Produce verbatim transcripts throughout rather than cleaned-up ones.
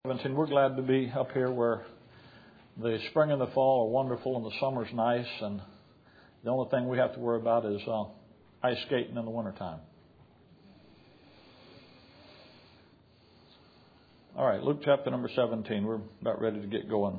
seventeen. We're glad to be up here where the spring and the fall are wonderful and the summer's nice, and the only thing we have to worry about is uh, ice skating in the wintertime. All right, Luke chapter number seventeen. We're about ready to get going.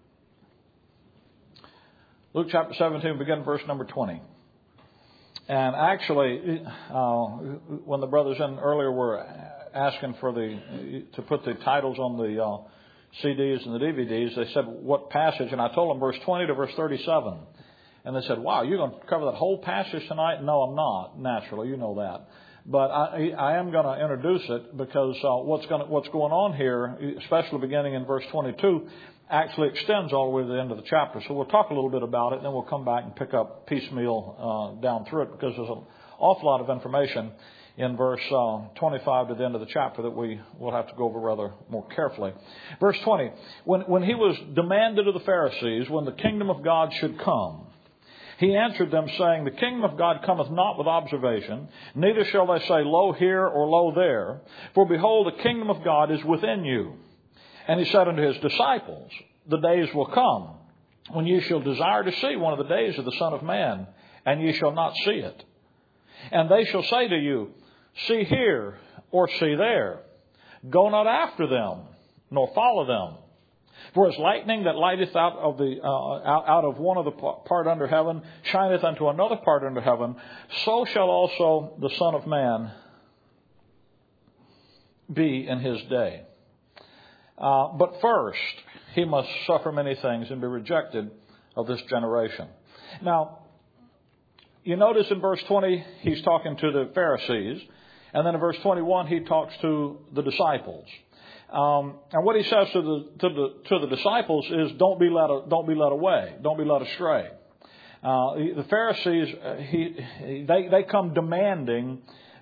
Luke chapter seventeen, begin verse number twenty. And actually, uh, when the brothers in earlier were asking for the to put the titles on the uh, C Ds and the D V Ds, they said, what passage? And I told them verse twenty to verse thirty-seven. And they said, wow, you're going to cover that whole passage tonight? No, I'm not, naturally. You know that. But I, I am going to introduce it because uh, what's, going to, what's going on here, especially beginning in verse twenty-two, actually extends all the way to the end of the chapter. So we'll talk a little bit about it, and then we'll come back and pick up piecemeal uh, down through it, because there's an awful lot of information in verse uh, twenty-five to the end of the chapter that we will have to go over rather more carefully. Verse twenty, when, when he was demanded of the Pharisees when the kingdom of God should come, he answered them, saying, the kingdom of God cometh not with observation, neither shall they say, lo here or lo there. For behold, the kingdom of God is within you. And he said unto his disciples, the days will come when ye shall desire to see one of the days of the Son of Man, and ye shall not see it. And they shall say to you, see here or see there. Go not after them, nor follow them. For as lightning that lighteth out of the uh, out, out of one of the part under heaven shineth unto another part under heaven, so shall also the Son of Man be in his day. Uh, but first, he must suffer many things and be rejected of this generation. Now, you notice in verse twenty, he's talking to the Pharisees. And then in verse twenty-one, he talks to the disciples. Um, and what he says to the to the to the disciples is, "Don't be led don't be led away, don't be led astray." Uh, the Pharisees, he they they come demanding,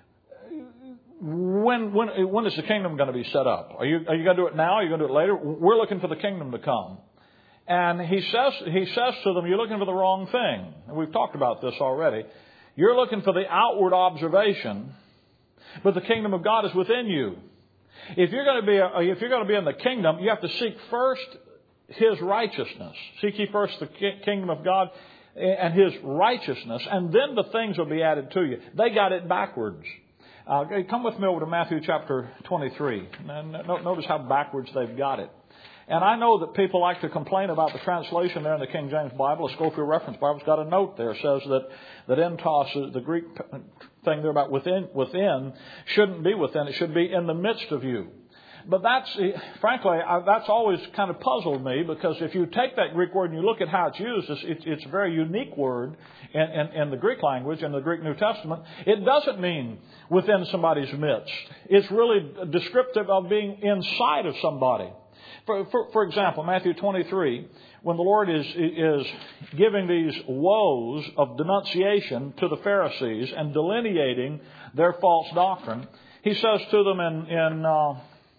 when when when is the kingdom going to be set up? Are you are you going to do it now? Are you going to do it later? We're looking for the kingdom to come. And he says he says to them, "You're looking for the wrong thing." And we've talked about this already. You're looking for the outward observation, but the kingdom of God is within you. If you're going to be a, if you're going to be in the kingdom, you have to seek first His righteousness. Seek ye first the kingdom of God and His righteousness, and then the things will be added to you. They got it backwards. Uh, come with me over to Matthew chapter twenty-three. And notice how backwards they've got it. And I know that people like to complain about the translation there in the King James Bible. The Scofield Reference Bible's got a note there. It says that, that entos, the Greek thing there about within, within, shouldn't be within. It should be in the midst of you. But that's, frankly, that's always kind of puzzled me, because if you take that Greek word and you look at how it's used, it's, it's a very unique word in, in, in the Greek language, in the Greek New Testament. It doesn't mean within somebody's midst. It's really descriptive of being inside of somebody. For, for, for example, Matthew twenty-three, when the Lord is, is giving these woes of denunciation to the Pharisees and delineating their false doctrine, He says to them in, in uh,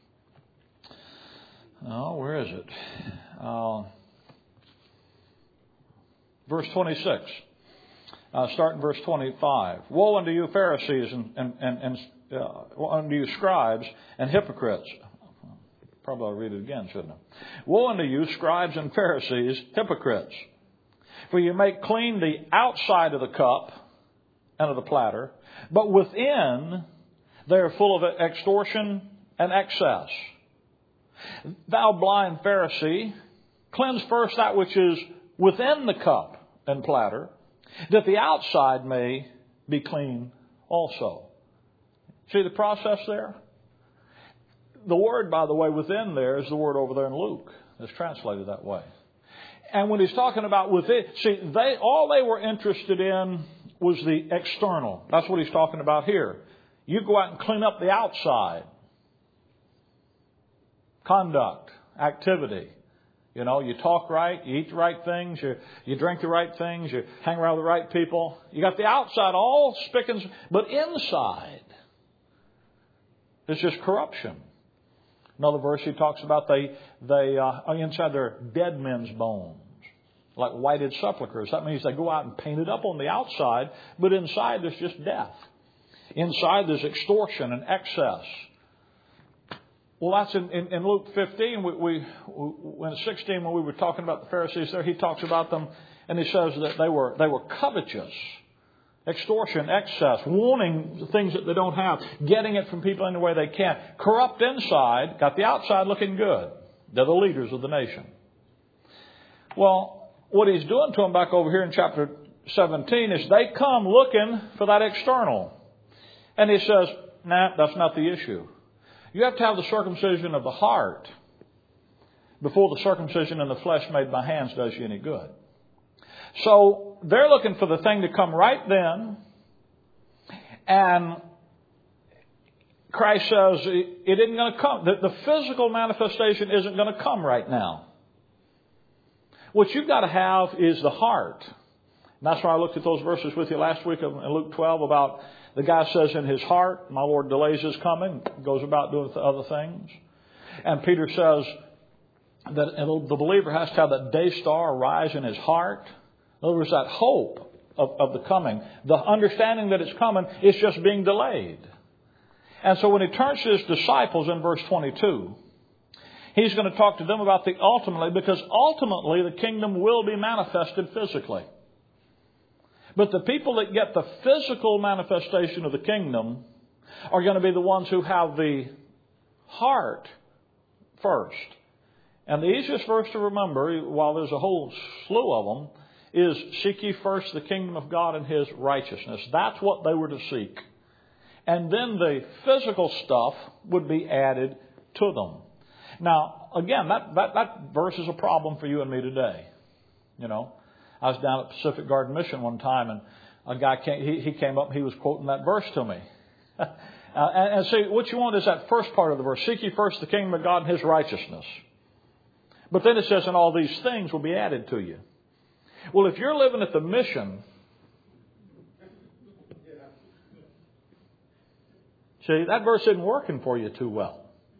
oh, where is it? Uh, verse twenty-six. Uh, start in verse twenty-five. Woe unto you, Pharisees, and, and, and, and uh, unto you, scribes and hypocrites. Probably I'll read it again, shouldn't I? Woe unto you, scribes and Pharisees, hypocrites! For you make clean the outside of the cup and of the platter, but within they are full of extortion and excess. Thou blind Pharisee, cleanse first that which is within the cup and platter, that the outside may be clean also. See the process there? The word, by the way, within there is the word over there in Luke. It's translated that way. And when he's talking about within, see, they all they were interested in was the external. That's what he's talking about here. You go out and clean up the outside. Conduct, activity. You know, you talk right, you eat the right things, you, you drink the right things, you hang around with the right people. You got the outside all spick and span, but inside, it's just corruption. Another verse he talks about they they uh, inside their dead men's bones, like whited sepulchres. That means they go out and paint it up on the outside, but inside there's just death. Inside there's extortion and excess. Well, that's in, in, in Luke fifteen. We, we, we, in sixteen, when we were talking about the Pharisees there, he talks about them, and he says that they were they were covetous, extortion, excess, wanting things that they don't have, getting it from people any way they can, corrupt inside, got the outside looking good. They're the leaders of the nation. Well, what he's doing to them back over here in chapter seventeen is they come looking for that external. And he says, nah, that's not the issue. You have to have the circumcision of the heart before the circumcision in the flesh made by hands does you any good. So they're looking for the thing to come right then. And Christ says it isn't going to come. The, the physical manifestation isn't going to come right now. What you've got to have is the heart. And that's why I looked at those verses with you last week in Luke twelve about the guy says in his heart, my Lord delays his coming, goes about doing other things. And Peter says that the believer has to have that day star rise in his heart. In other words, that hope of, of the coming, the understanding that it's coming, is just being delayed. And so when he turns to his disciples in verse twenty-two, he's going to talk to them about the ultimately, because ultimately the kingdom will be manifested physically. But the people that get the physical manifestation of the kingdom are going to be the ones who have the heart first. And the easiest verse to remember, while there's a whole slew of them, is seek ye first the kingdom of God and His righteousness. That's what they were to seek. And then the physical stuff would be added to them. Now, again, that, that, that verse is a problem for you and me today. You know, I was down at Pacific Garden Mission one time, and a guy came, he, he came up and he was quoting that verse to me. uh, and, and see, what you want is that first part of the verse. Seek ye first the kingdom of God and His righteousness. But then it says, and all these things will be added to you. Well, if you're living at the mission, see, that verse isn't working for you too well.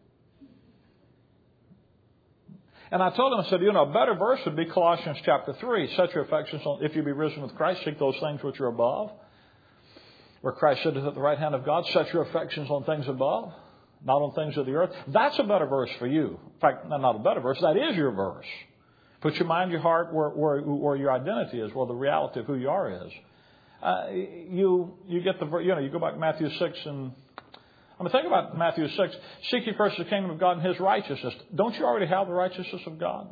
And I told him, I said, you know, a better verse would be Colossians chapter three. Set your affections on, if you be risen with Christ, seek those things which are above. Where Christ sitteth at the right hand of God, set your affections on things above, not on things of the earth. That's a better verse for you. In fact, not a better verse, that is your verse. Put your mind, your heart, where, where, where your identity is, where the reality of who you are is. Uh, you you get the, you know, you go back to Matthew six and, I mean, think about Matthew six. Seek ye first the kingdom of God and His righteousness. Don't you already have the righteousness of God?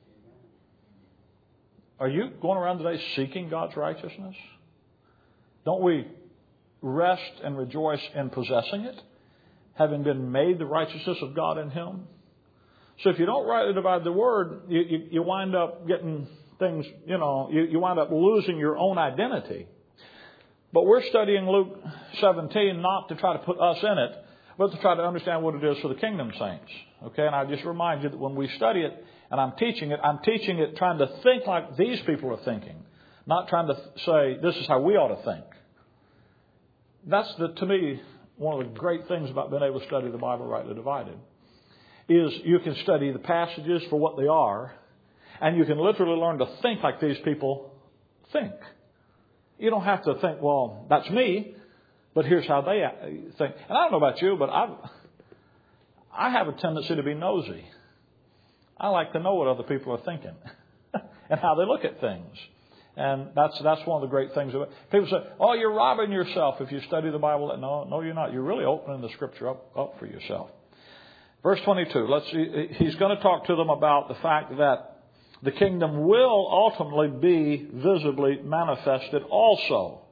Are you going around today seeking God's righteousness? Don't we rest and rejoice in possessing it, having been made the righteousness of God in Him? So if you don't rightly divide the word, you, you, you wind up getting things, you know, you, you wind up losing your own identity. But we're studying Luke seventeen not to try to put us in it, but to try to understand what it is for the kingdom saints. Okay, and I just remind you that when we study it and I'm teaching it, I'm teaching it trying to think like these people are thinking, not trying to say this is how we ought to think. That's, the, to me, one of the great things about being able to study the Bible rightly divided, is you can study the passages for what they are, and you can literally learn to think like these people think. You don't have to think, well, that's me, but here's how they think. And I don't know about you, but I I have a tendency to be nosy. I like to know what other people are thinking and how they look at things. And that's that's one of the great things about it. People say, oh, you're robbing yourself if you study the Bible. No, no, you're not. You're really opening the Scripture up, up for yourself. Verse twenty-two, let's see, he's going to talk to them about the fact that the kingdom will ultimately be visibly manifested also.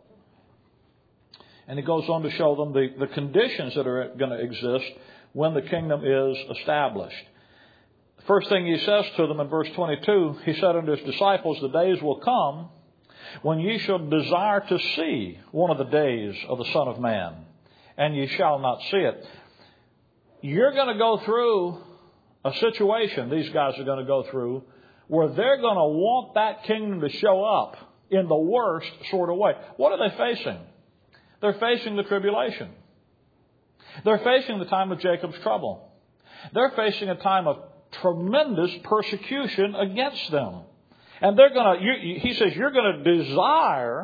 And he goes on to show them the, the conditions that are going to exist when the kingdom is established. The first thing he says to them in verse twenty-two, he said unto his disciples, the days will come when ye shall desire to see one of the days of the Son of Man, and ye shall not see it. You're going to go through a situation, these guys are going to go through, where they're going to want that kingdom to show up in the worst sort of way. What are they facing? They're facing the tribulation. They're facing the time of Jacob's trouble. They're facing a time of tremendous persecution against them. And they're going to, you, he says, you're going to desire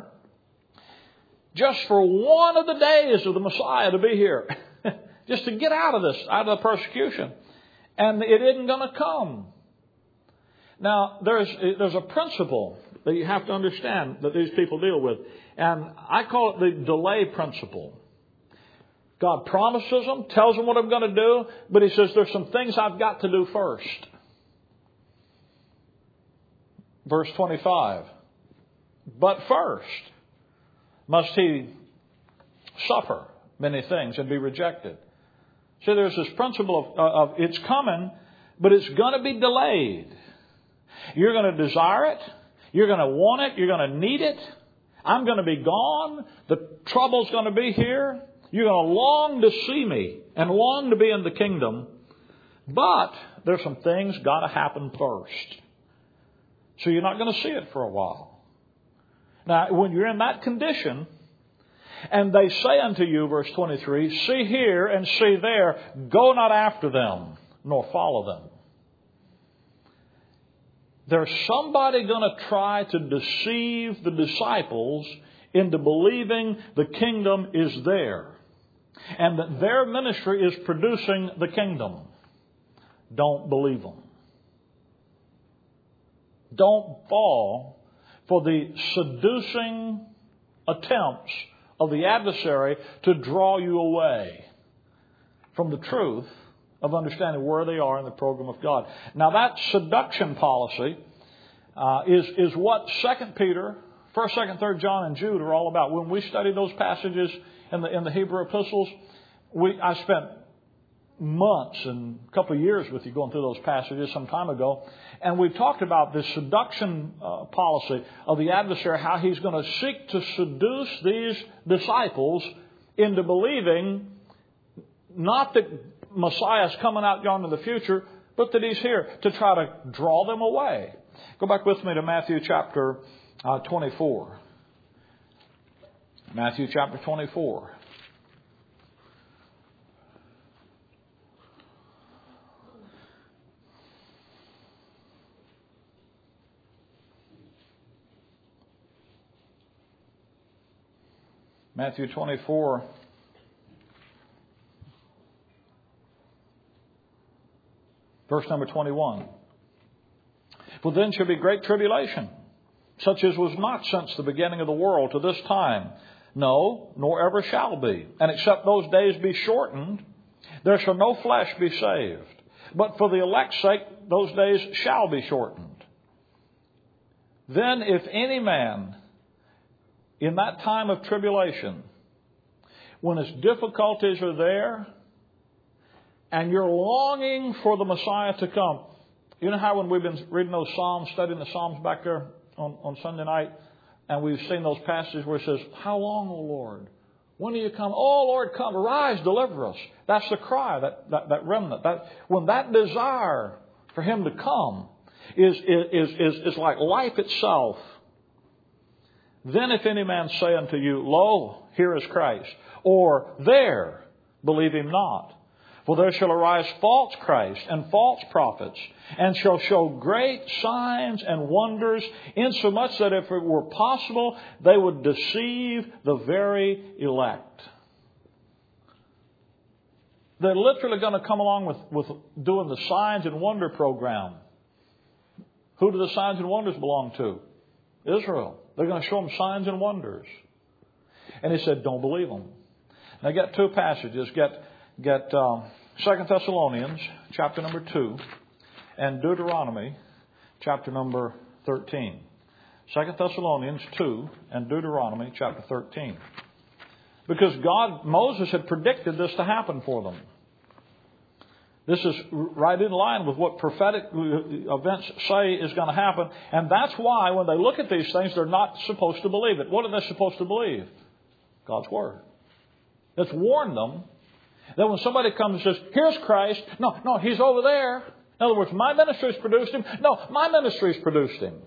just for one of the days of the Messiah to be here. Just to get out of this, out of the persecution. And it isn't going to come. Now, there's, there's a principle that you have to understand that these people deal with. And I call it the delay principle. God promises them, tells them what I'm going to do, but He says there's some things I've got to do first. Verse twenty-five. But first must He suffer many things and be rejected. See, there's this principle of, of it's coming, but it's going to be delayed. You're going to desire it. You're going to want it. You're going to need it. I'm going to be gone. The trouble's going to be here. You're going to long to see me and long to be in the kingdom. But there's some things got to happen first. So you're not going to see it for a while. Now, when you're in that condition, and they say unto you, verse twenty-three, see here and see there, go not after them, nor follow them. There's somebody going to try to deceive the disciples into believing the kingdom is there and that their ministry is producing the kingdom. Don't believe them. Don't fall for the seducing attempts of the adversary to draw you away from the truth of understanding where they are in the program of God. Now that seduction policy uh, is, is what Second Peter, First, Second, Third John, and Jude are all about. When we study those passages in the in the Hebrew epistles, we I spent months and a couple of years with you going through those passages some time ago, and we talked about this seduction uh, policy of the adversary, how he's going to seek to seduce these disciples into believing not that Messiah is coming out yonder in the future, but that He's here to try to draw them away. Go back with me to Matthew chapter uh, twenty-four. Matthew chapter twenty-four. Matthew twenty-four. Verse number twenty-one. For then shall be great tribulation, such as was not since the beginning of the world to this time. No, nor ever shall be. And except those days be shortened, there shall no flesh be saved. But for the elect's sake, those days shall be shortened. Then if any man in that time of tribulation, when his difficulties are there, and you're longing for the Messiah to come. You know how when we've been reading those Psalms, studying the Psalms back there on, on Sunday night, and we've seen those passages where it says, how long, O Lord? When do you come? Oh, Lord, come. Arise, deliver us. That's the cry, that, that, that remnant. That, when that desire for Him to come is, is, is, is like life itself. Then if any man say unto you, lo, here is Christ, or there, believe Him not. For there shall arise false Christ and false prophets, and shall show great signs and wonders, insomuch that if it were possible, they would deceive the very elect. They're literally going to come along with, with doing the signs and wonder program. Who do the signs and wonders belong to? Israel. They're going to show them signs and wonders. And He said, don't believe them. Now get two passages. Get Get um, Second Thessalonians, chapter number two, and Deuteronomy, chapter number thirteen. Second Thessalonians two and Deuteronomy, chapter thirteen. Because God, Moses had predicted this to happen for them. This is right in line with what prophetic events say is going to happen. And that's why when they look at these things, they're not supposed to believe it. What are they supposed to believe? God's Word. It's warned them that when somebody comes and says, here's Christ. No, no, He's over there. In other words, my ministry's produced Him. No, my ministry's produced Him.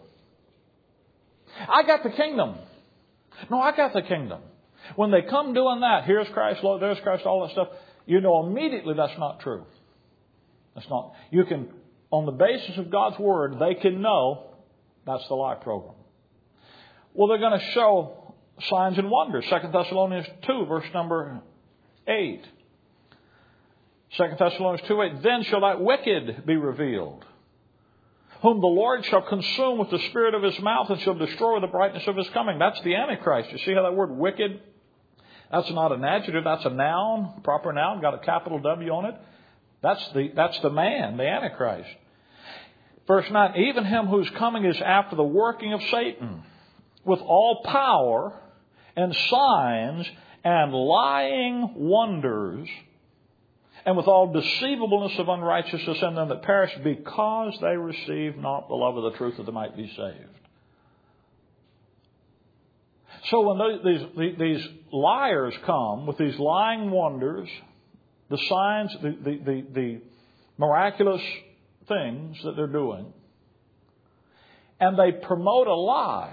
I got the kingdom. No, I got the kingdom. When they come doing that, here's Christ, Lord, there's Christ, all that stuff, you know immediately that's not true. That's not. You can, on the basis of God's Word, they can know that's the lie program. Well, they're going to show signs and wonders. Second Thessalonians two, verse number eight. Second Thessalonians two eight, then shall that wicked be revealed, whom the Lord shall consume with the spirit of his mouth and shall destroy with the brightness of his coming. That's the Antichrist. You see how that word wicked, that's not an adjective, that's a noun, proper noun, got a capital W on it. That's the, that's the man, the Antichrist. Verse nine, even him whose coming is after the working of Satan, with all power and signs and lying wonders, and with all deceivableness of unrighteousness in them that perish, because they receive not the love of the truth that they might be saved. So when these, these liars come with these lying wonders, the signs, the, the, the, the miraculous things that they're doing, and they promote a lie,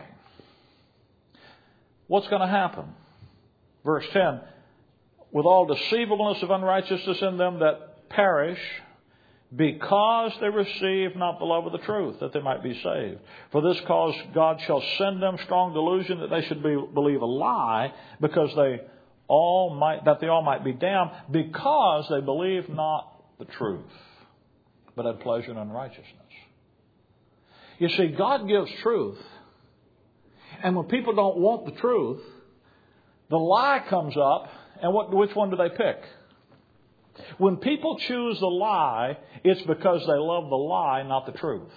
what's going to happen? Verse ten, with all deceivableness of unrighteousness in them that perish, because they receive not the love of the truth, that they might be saved. For this cause God shall send them strong delusion, that they should be, believe a lie, because they all might, that they all might be damned, because they believe not the truth, but had pleasure in unrighteousness. You see, God gives truth, and when people don't want the truth, the lie comes up, and what, which one do they pick? When people choose the lie, it's because they love the lie, not the truth.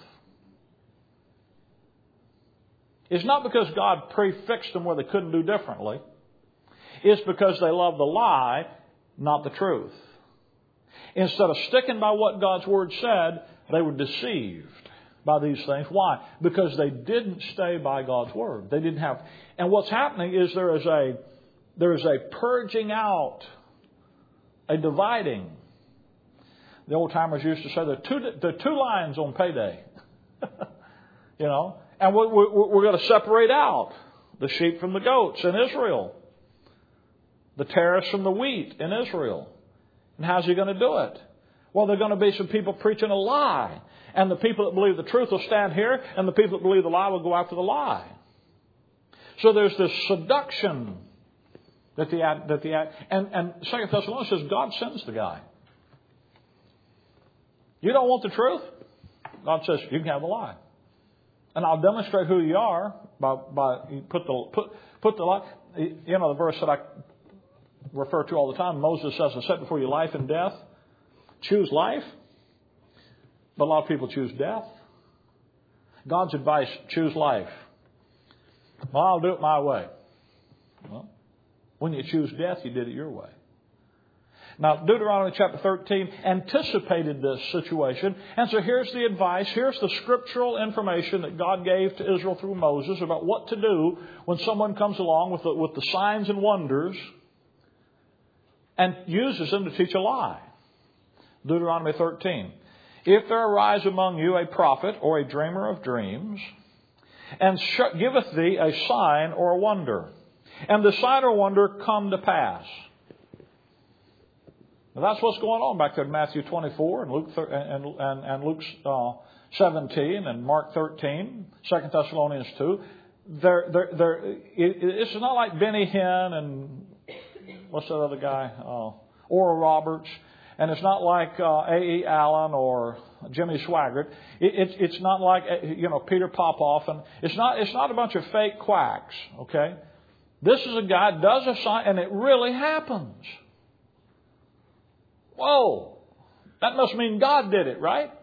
It's not because God prefixed them where they couldn't do differently. It's because they love the lie, not the truth. Instead of sticking by what God's Word said, they were deceived by these things. Why? Because they didn't stay by God's Word. They didn't have. And what's happening is there is a there is a purging out, a dividing. The old timers used to say there are two, there are two lines on payday. You know, and we're, we're, we're going to separate out the sheep from the goats in Israel, the tares from the wheat in Israel. And how's he going to do it? Well, there are going to be some people preaching a lie. And the people that believe the truth will stand here, and the people that believe the lie will go after the lie. So there's this seduction that the that the and and Second Thessalonians says God sends the guy. You don't want the truth? God says you can have the lie, and I'll demonstrate who you are by by you put the put put the lie. You know the verse that I refer to all the time. Moses says, "I set before you life and death. Choose life." But a lot of people choose death. God's advice: choose life. Well, I'll do it my way. Well, when you choose death, you did it your way. Now, Deuteronomy chapter thirteen anticipated this situation. And so here's the advice. Here's the scriptural information that God gave to Israel through Moses about what to do when someone comes along with the, with the signs and wonders and uses them to teach a lie. Deuteronomy thirteen. If there arise among you a prophet or a dreamer of dreams, and sh- giveth thee a sign or a wonder, and the sign or wonder come to pass. Now that's what's going on back there in Matthew twenty-four and Luke thir- and, and, and Luke uh, seventeen and Mark thirteen, Second Thessalonians two. They're, they're, they're, it, it's not like Benny Hinn and what's that other guy, uh, Oral Roberts. And it's not like uh, A E. Allen or Jimmy Swaggart. It, it, it's not like you know Peter Popoff, and it's not. It's not a bunch of fake quacks. Okay, this is a guy does a sign, and it really happens. Whoa, that must mean God did it, right?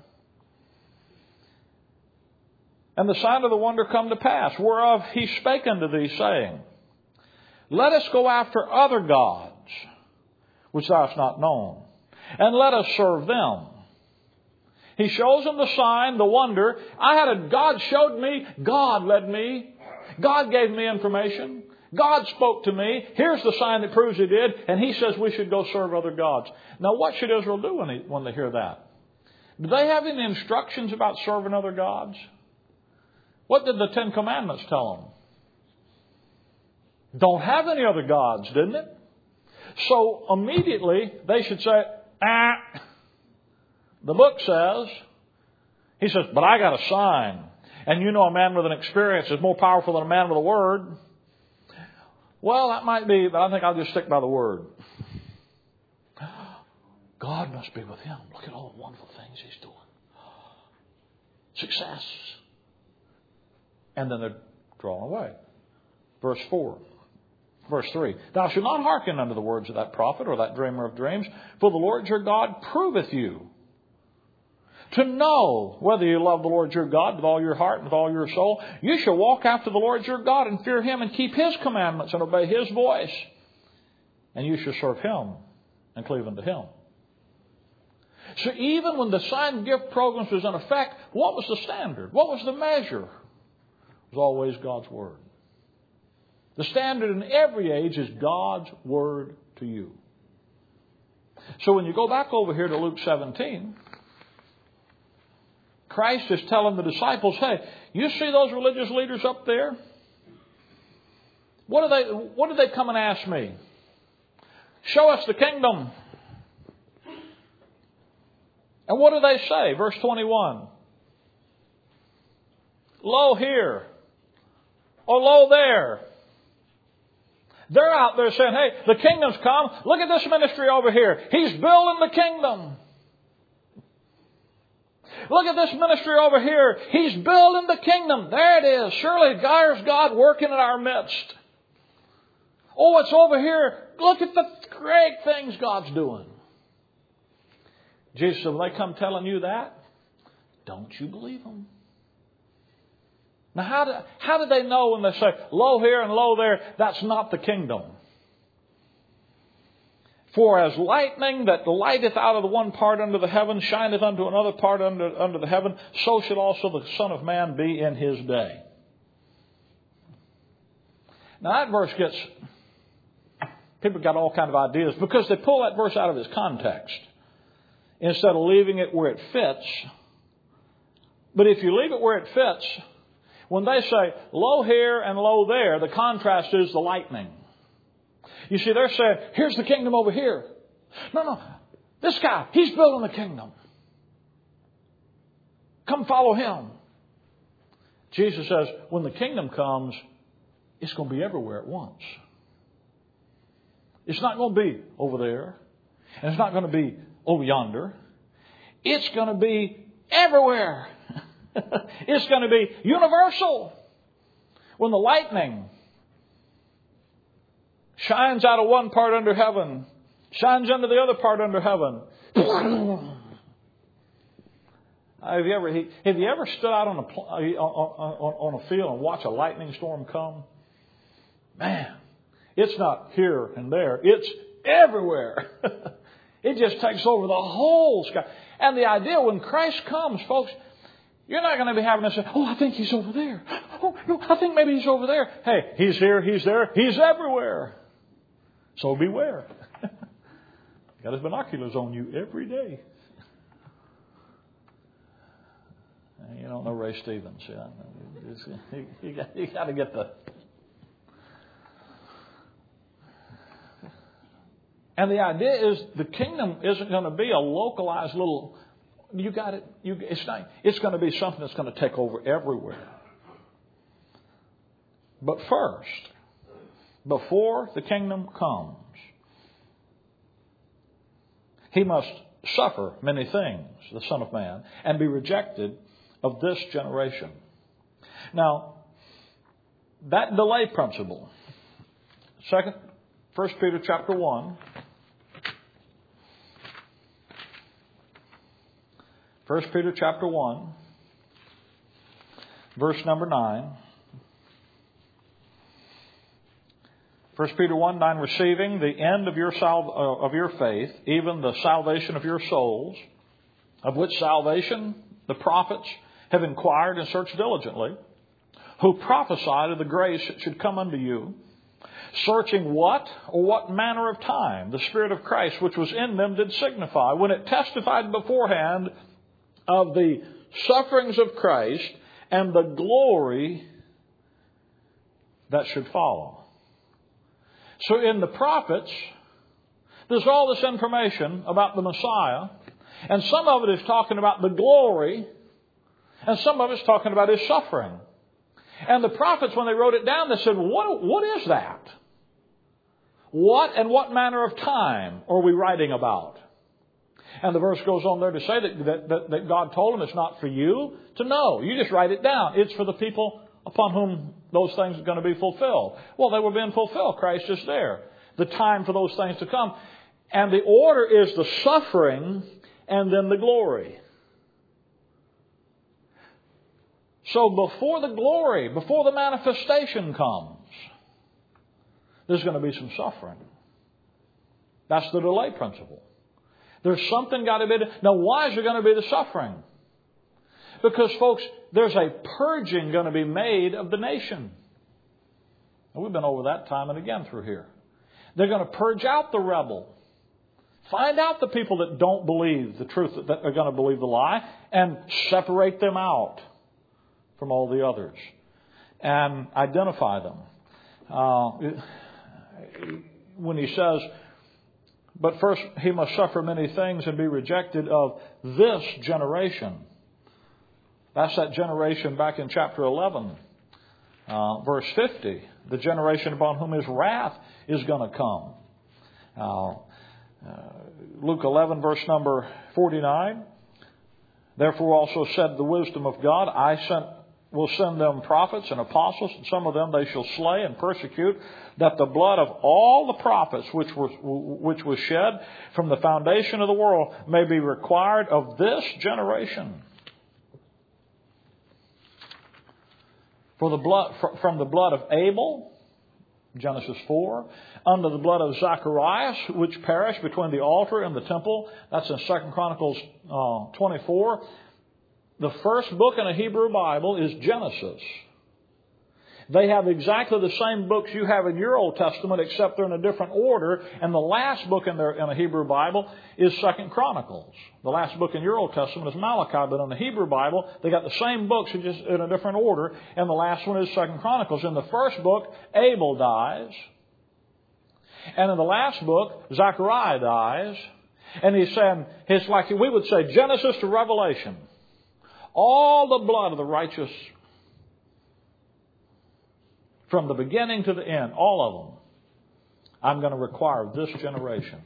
And the sign of the wonder come to pass, whereof he spake unto thee, saying, Let us go after other gods, which thou hast not known, and let us serve them. He shows them the sign, the wonder. I had a, God showed me, God led me, God gave me information, God spoke to me. Here's the sign that proves He did, and He says we should go serve other gods. Now what should Israel do when they, when they hear that? Do they have any instructions about serving other gods? What did the Ten Commandments tell them? Don't have any other gods, didn't it? So immediately they should say, ah, the book says, he says, but I got a sign. And you know a man with an experience is more powerful than a man with a word. Well, that might be, but I think I'll just stick by the word. God must be with him. Look at all the wonderful things he's doing. Success. And then they're drawn away. Verse four. Verse three. Thou shalt not hearken unto the words of that prophet or that dreamer of dreams, for the Lord your God proveth you, to know whether you love the Lord your God with all your heart and with all your soul. You shall walk after the Lord your God and fear him and keep his commandments and obey his voice. And you shall serve him and cleave unto him. So even when the sign gift programs was in effect, what was the standard? What was the measure? It was always God's Word. The standard in every age is God's Word to you. So when you go back over here to Luke seventeen, Christ is telling the disciples, hey, you see those religious leaders up there? What do they, what did they come and ask me? Show us the kingdom. And what do they say? Verse twenty-one. Lo here. Or lo there. They're out there saying, hey, the kingdom's come. Look at this ministry over here. He's building the kingdom. Look at this ministry over here. He's building the kingdom. There it is. Surely there's God working in our midst. Oh, it's over here. Look at the great things God's doing. Jesus said, when they come telling you that, don't you believe them. Now, how do, how do they know when they say, lo here and lo there, that's not the kingdom? For as lightning that lighteth out of the one part under the heaven, shineth unto another part under, under the heaven, so should also the Son of Man be in his day. Now that verse gets, people got all kind of ideas because they pull that verse out of its context instead of leaving it where it fits. But if you leave it where it fits, when they say, lo here and lo there, the contrast is the lightning. You see, they're saying, here's the kingdom over here. No, no, this guy, he's building the kingdom. Come follow him. Jesus says, when the kingdom comes, it's going to be everywhere at once. It's not going to be over there. And it's not going to be over yonder. It's going to be everywhere. It's going to be universal. When the lightning shines out of one part under heaven, shines into the other part under heaven. Have you ever have you ever stood out on a on, on a field and watched a lightning storm come? Man, it's not here and there. It's everywhere. It just takes over the whole sky. And the idea when Christ comes, folks, you're not going to be having to say, oh, I think he's over there. Oh, no, I think maybe he's over there. Hey, he's here, he's there, he's everywhere. So beware. Got his binoculars on you every day. You don't know Ray Stevens. Yeah. You, you, got, you got to get the... And the idea is the kingdom isn't going to be a localized little... You got it. You, it's not. It's going to be something that's going to take over everywhere. But first, before the kingdom comes, he must suffer many things, the Son of Man, and be rejected of this generation. Now, that delay principle, second, First Peter chapter one. First Peter chapter one, verse number nine. First Peter one nine, receiving the end of your sal- uh, of your faith, even the salvation of your souls, of which salvation the prophets have inquired and searched diligently, who prophesied of the grace that should come unto you, searching what or what manner of time the Spirit of Christ which was in them did signify, when it testified beforehand of the sufferings of Christ and the glory that should follow. So in the prophets, there's all this information about the Messiah, and some of it is talking about the glory, and some of it is talking about his suffering. And the prophets, when they wrote it down, they said, what, what is that? What and what manner of time are we writing about? And the verse goes on there to say that, that, that, that God told him it's not for you to know. You just write it down. It's for the people upon whom those things are going to be fulfilled. Well, they were being fulfilled. Christ is there. The time for those things to come. And the order is the suffering and then the glory. So before the glory, before the manifestation comes, there's going to be some suffering. That's the delay principle. There's something got to be done. Now, why is there going to be the suffering? Because, folks, there's a purging going to be made of the nation. And we've been over that time and again through here. They're going to purge out the rebel. Find out the people that don't believe the truth, that are going to believe the lie, and separate them out from all the others. And identify them. Uh, when he says, but first he must suffer many things and be rejected of this generation. That's that generation back in chapter eleven, uh, verse fifty. The generation upon whom his wrath is going to come. Uh, uh, Luke eleven, verse number forty-nine. Therefore also said the wisdom of God, I sent, will send them prophets and apostles, and some of them they shall slay and persecute, that the blood of all the prophets which was, which was shed from the foundation of the world may be required of this generation. For the blood, from the blood of Abel, Genesis four, under the blood of Zacharias, which perished between the altar and the temple. That's in Second Chronicles uh, twenty-four. The first book in a Hebrew Bible is Genesis. They have exactly the same books you have in your Old Testament, except they're in a different order. And the last book in, their, in a Hebrew Bible is Second Chronicles. The last book in your Old Testament is Malachi, but in the Hebrew Bible, they got the same books, just in a different order. And the last one is Second Chronicles. In the first book, Abel dies. And in the last book, Zechariah dies. And he's saying, it's like we would say Genesis to Revelation. All the blood of the righteous, from the beginning to the end, all of them, I'm going to require of this generation.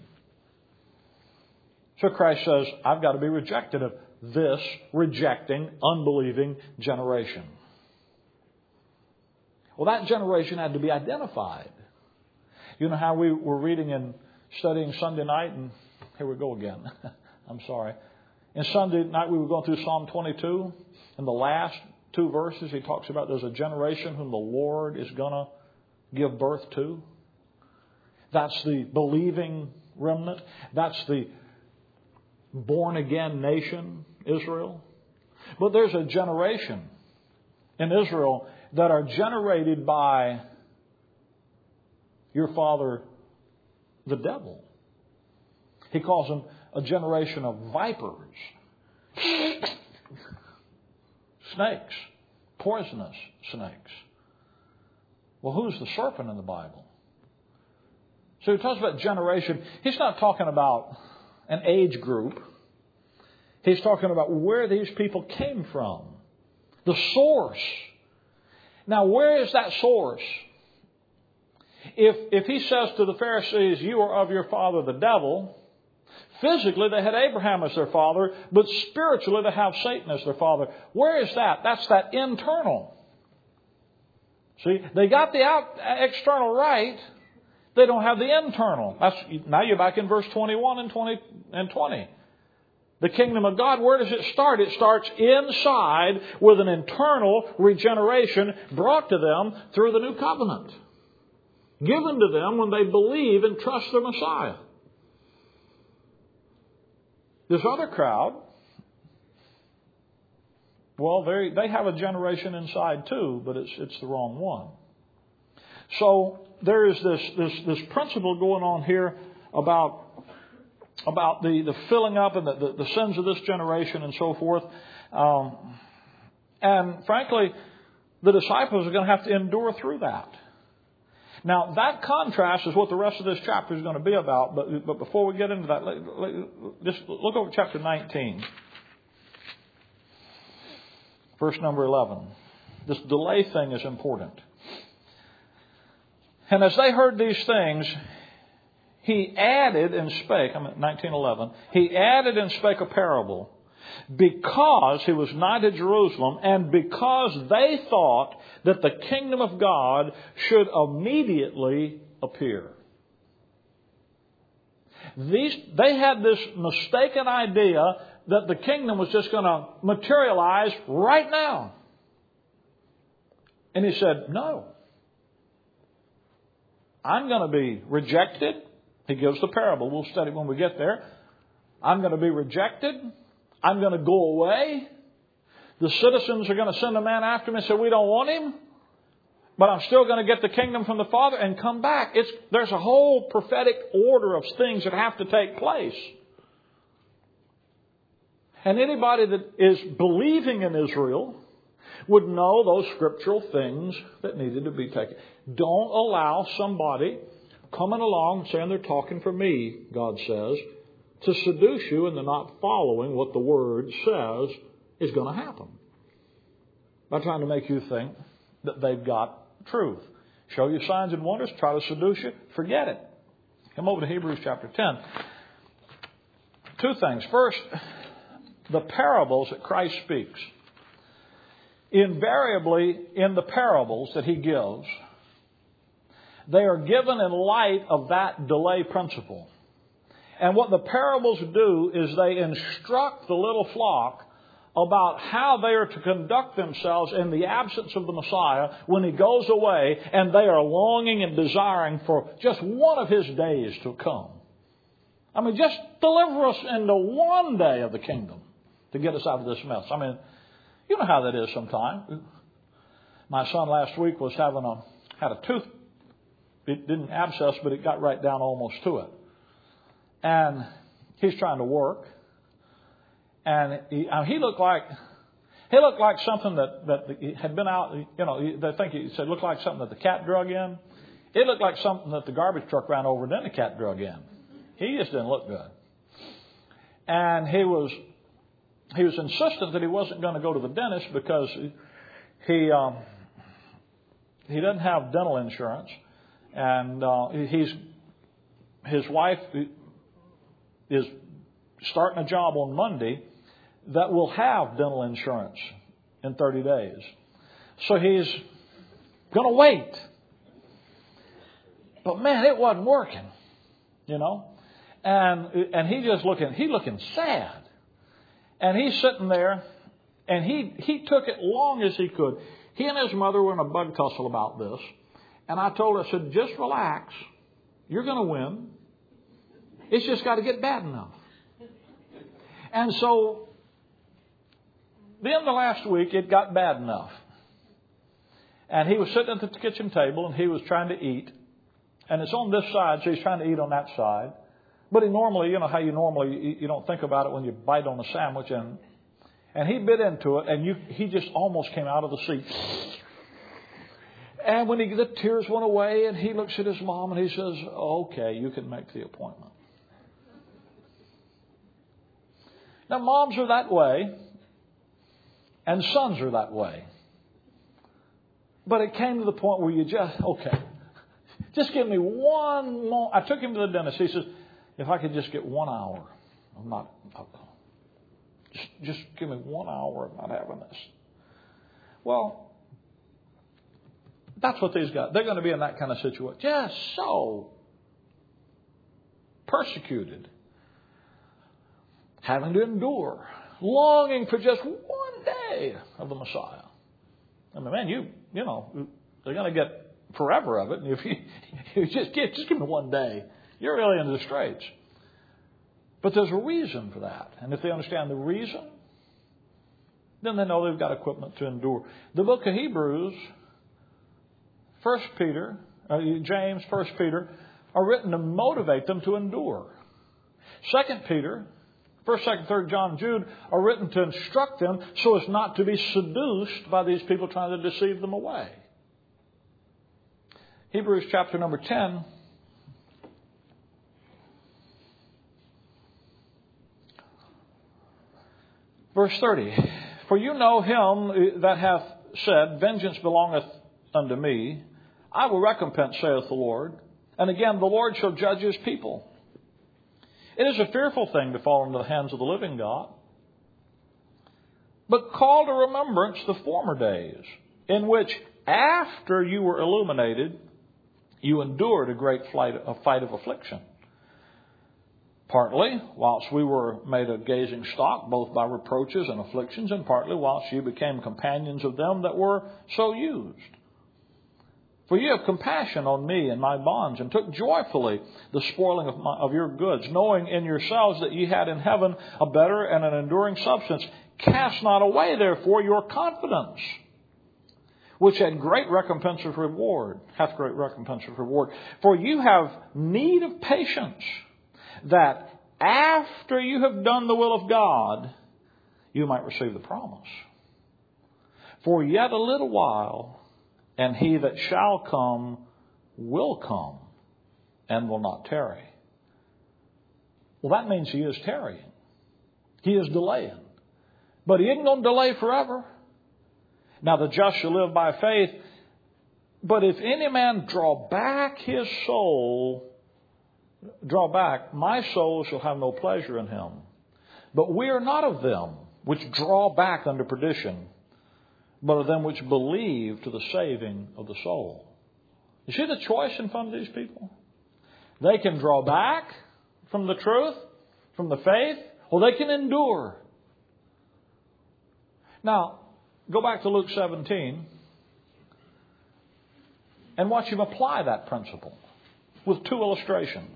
So Christ says, I've got to be rejected of this rejecting, unbelieving generation. Well, that generation had to be identified. You know how we were reading and studying Sunday night, and here we go again. I'm sorry. In Sunday night we were going through Psalm twenty-two, and the last two verses, he talks about there's a generation whom the Lord is going to give birth to. That's the believing remnant. That's the born-again nation, Israel. But there's a generation in Israel that are generated by your father, the devil. He calls them a generation of vipers. Snakes. Poisonous snakes. Well, who's the serpent in the Bible? So he talks about generation. He's not talking about an age group. He's talking about where these people came from. The source. Now, where is that source? If, if he says to the Pharisees, you are of your father the devil, physically, they had Abraham as their father, but spiritually, they have Satan as their father. Where is that? That's that internal. See, they got the out, external right. They don't have the internal. That's, now you're back in verse twenty-one and twenty and twenty. The kingdom of God, where does it start? It starts inside with an internal regeneration brought to them through the new covenant, given to them when they believe and trust their Messiah. This other crowd, well, they they have a generation inside too, but it's it's the wrong one. So there is this this this principle going on here about about the, the filling up and the, the, the sins of this generation and so forth. Um, and frankly, the disciples are going to have to endure through that. Now, that contrast is what the rest of this chapter is going to be about. But, but before we get into that, let, let, just look over chapter nineteen. Verse number eleven. This delay thing is important. And as they heard these things, he added and spake, I'm at nineteen eleven, he added and spake a parable, because he was nigh to Jerusalem, and because they thought that the kingdom of God should immediately appear. These, they had this mistaken idea that the kingdom was just going to materialize right now. And he said, no. I'm going to be rejected. He gives the parable. We'll study when we get there. I'm going to be rejected. I'm going to go away. The citizens are going to send a man after me and say, we don't want him. But I'm still going to get the kingdom from the Father and come back. It's, there's a whole prophetic order of things that have to take place. And anybody that is believing in Israel would know those scriptural things that needed to be taken. Don't allow somebody coming along saying they're talking for me, God says, to seduce you into not following what the Word says is going to happen. By trying to make you think that they've got truth. Show you signs and wonders, try to seduce you, forget it. Come over to Hebrews chapter ten. Two things. First, the parables that Christ speaks. Invariably, in the parables that He gives, they are given in light of that delay principle. And what the parables do is they instruct the little flock about how they are to conduct themselves in the absence of the Messiah when He goes away, and they are longing and desiring for just one of His days to come. I mean, just deliver us into one day of the kingdom to get us out of this mess. I mean, you know how that is sometimes. My son last week was having a had a tooth. It didn't abscess, but it got right down almost to it. And he's trying to work. And he, I mean, he looked like he looked like something that, that had been out. You know, they think he said looked like something that the cat drug in. It looked like something that the garbage truck ran over and then the cat drug in. He just didn't look good. And he was he was insistent that he wasn't going to go to the dentist because he um, he doesn't have dental insurance, and uh, he's his wife is starting a job on Monday that will have dental insurance in thirty days. So he's going to wait. But man, it wasn't working, you know. And and he just looking, he looking sad. And he's sitting there, and he, he took it long as he could. He and his mother were in a bug tussle about this. And I told her, I said, just relax. You're going to win. It's just got to get bad enough. And so, the end of last week, it got bad enough. And he was sitting at the kitchen table, and he was trying to eat. And it's on this side, so he's trying to eat on that side. But he normally, you know how you normally, you don't think about it when you bite on a sandwich. And and he bit into it, and you, he just almost came out of the seat. And when he, the tears went away, and he looks at his mom, and he says, okay, you can make the appointment. Now, moms are that way, and sons are that way. But it came to the point where you just, okay, just give me one more. I took him to the dentist. He says, if I could just get one hour, I'm not, just, just give me one hour of not having this. Well, that's what these guys, they're going to be in that kind of situation. Just so persecuted, having to endure, longing for just one day of the Messiah. I mean, man, you, you know, they're going to get forever of it. And if you, you just give, just give me one day, you're really into the straits. But there's a reason for that. And if they understand the reason, then they know they've got equipment to endure. The book of Hebrews, First Peter, uh, James, First Peter, are written to motivate them to endure. Second Peter, First, Second, Third John, Jude are written to instruct them so as not to be seduced by these people trying to deceive them away. Hebrews chapter number ten. Verse thirty. For you know him that hath said, vengeance belongeth unto me. I will recompense, saith the Lord. And again, the Lord shall judge His people. It is a fearful thing to fall into the hands of the living God. But call to remembrance the former days, in which after you were illuminated, you endured a great flight, a fight of affliction. Partly whilst we were made a gazing stock, both by reproaches and afflictions, and partly whilst you became companions of them that were so used. For you have compassion on me and my bonds, and took joyfully the spoiling of, my, of your goods, knowing in yourselves that ye had in heaven a better and an enduring substance. Cast not away, therefore, your confidence, which had great recompense of reward, hath great recompense of reward. For you have need of patience, that after you have done the will of God, you might receive the promise. For yet a little while, and He that shall come will come, and will not tarry. Well, that means He is tarrying. He is delaying. But He isn't going to delay forever. Now the just shall live by faith. But if any man draw back his soul, draw back, my soul shall have no pleasure in him. But we are not of them which draw back unto perdition, but of them which believe to the saving of the soul. You see the choice in front of these people? They can draw back from the truth, from the faith, or they can endure. Now, go back to Luke seventeen and watch him apply that principle with two illustrations.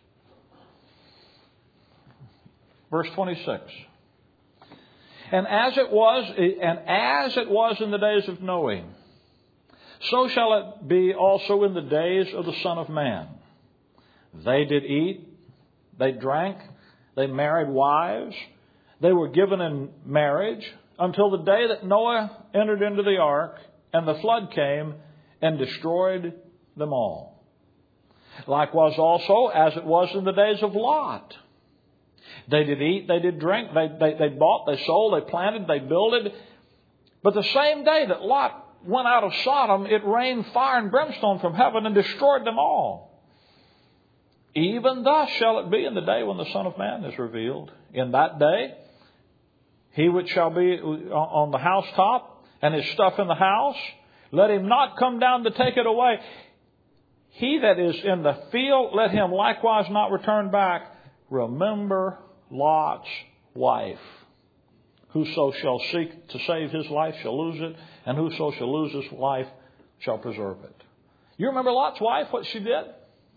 Verse twenty-six. And as it was, and as it was in the days of Noah, so shall it be also in the days of the Son of Man. They did eat, they drank, they married wives, they were given in marriage, until the day that Noah entered into the ark, and the flood came and destroyed them all. Likewise also, as it was in the days of Lot. They did eat, they did drink, they, they, they bought, they sold, they planted, they builded. But the same day that Lot went out of Sodom, it rained fire and brimstone from heaven and destroyed them all. Even thus shall it be in the day when the Son of Man is revealed. In that day, he which shall be on the housetop and his stuff in the house, let him not come down to take it away. He that is in the field, let him likewise not return back. Remember Lot's wife. Whoso shall seek to save his life shall lose it, and whoso shall lose his life shall preserve it. You remember Lot's wife, what she did?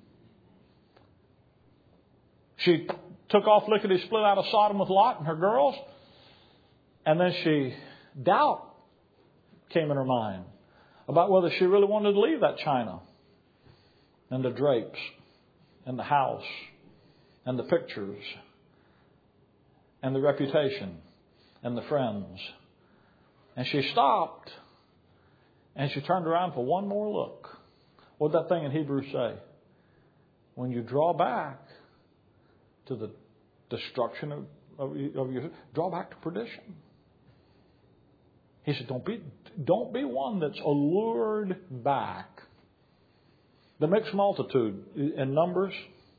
She took off lickety-split out of Sodom with Lot and her girls, and then she, doubt came in her mind about whether she really wanted to leave that china and the drapes and the house and the pictures and the reputation and the friends. And she stopped and she turned around for one more look. What did that thing in Hebrews say? When you draw back to the destruction of, of, of your, draw back to perdition. He said, don't be, don't be one that's allured back. The mixed multitude in Numbers.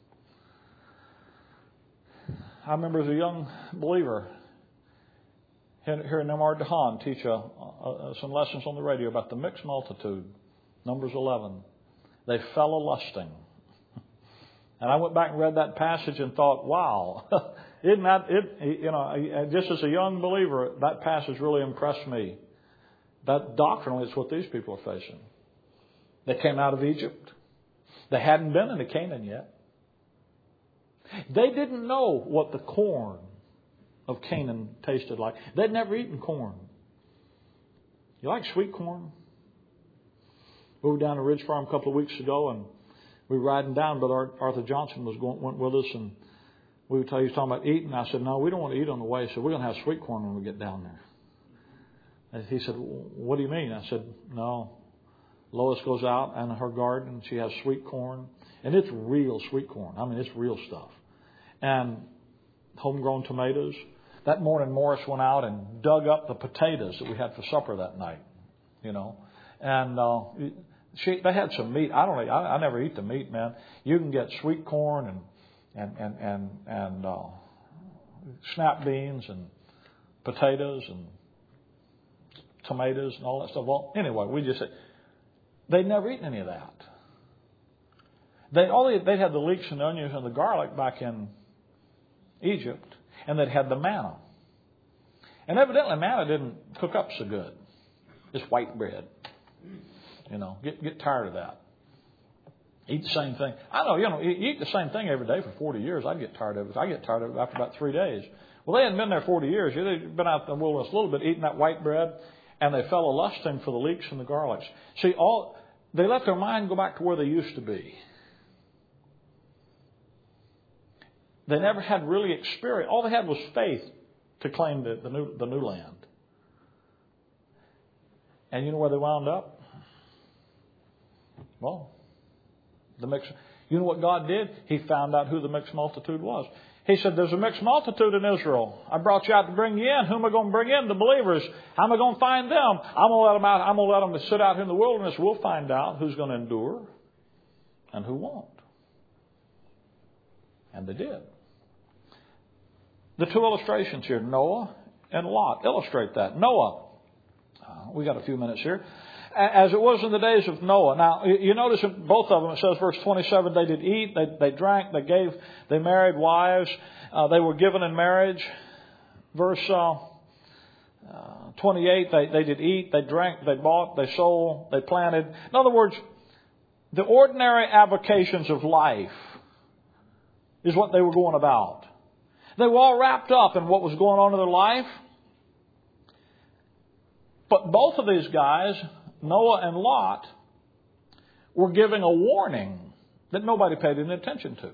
I remember as a young believer hearing Nemar Dahan teach a, a, some lessons on the radio about the mixed multitude. Numbers eleven. They fell a-lusting. And I went back and read that passage and thought, wow, isn't that it? You know, just as a young believer, that passage really impressed me. That doctrinally is what these people are facing. They came out of Egypt. They hadn't been into Canaan yet. They didn't know what the corn of Canaan tasted like. They'd never eaten corn. You like sweet corn? We were down to Ridge Farm a couple of weeks ago, and we were riding down, but Arthur Johnson was going, went with us, and we were he was talking about eating. I said, no, we don't want to eat on the way, so we're going to have sweet corn when we get down there. And he said, what do you mean? I said, no. Lois goes out in her garden. She has sweet corn. And it's real sweet corn. I mean, it's real stuff. And homegrown tomatoes. That morning, Morris went out and dug up the potatoes that we had for supper that night. You know. And uh, she, they had some meat. I don't eat, I, I never eat the meat, man. You can get sweet corn and and and and, and uh, snap beans and potatoes and tomatoes and all that stuff. Well, anyway, we just said they'd never eaten any of that. They all they they'd had the leeks and the onions and the garlic back in Egypt, and they'd had the manna. And evidently, manna didn't cook up so good. It's white bread. You know, get get tired of that. Eat the same thing. I know, you know, you eat the same thing every day for forty years. I'd get tired of it. I get tired of it after about three days. Well, they hadn't been there forty years. They'd been out in the wilderness a little bit eating that white bread, and they fell a lusting for the leeks and the garlics. See, all they let their mind go back to where they used to be. They never had really experience. All they had was faith to claim the, the new the new land. And you know where they wound up? Well, the mixed. You know what God did? He found out who the mixed multitude was. He said, "There's a mixed multitude in Israel. I brought you out to bring you in. Who am I going to bring in? The believers. How am I going to find them? I'm going to let them out. I'm going to let them sit out here in the wilderness. We'll find out who's going to endure and who won't." And they did. The two illustrations here, Noah and Lot, illustrate that. Noah, uh, we got a few minutes here. As it was in the days of Noah. Now, you notice in both of them, it says, verse twenty-seven, they did eat, they, they drank, they gave, they married wives, uh, they were given in marriage. Verse uh, uh, twenty-eight, they, they did eat, they drank, they bought, they sold, they planted. In other words, the ordinary avocations of life is what they were going about. They were all wrapped up in what was going on in their life. But both of these guys, Noah and Lot, were giving a warning that nobody paid any attention to.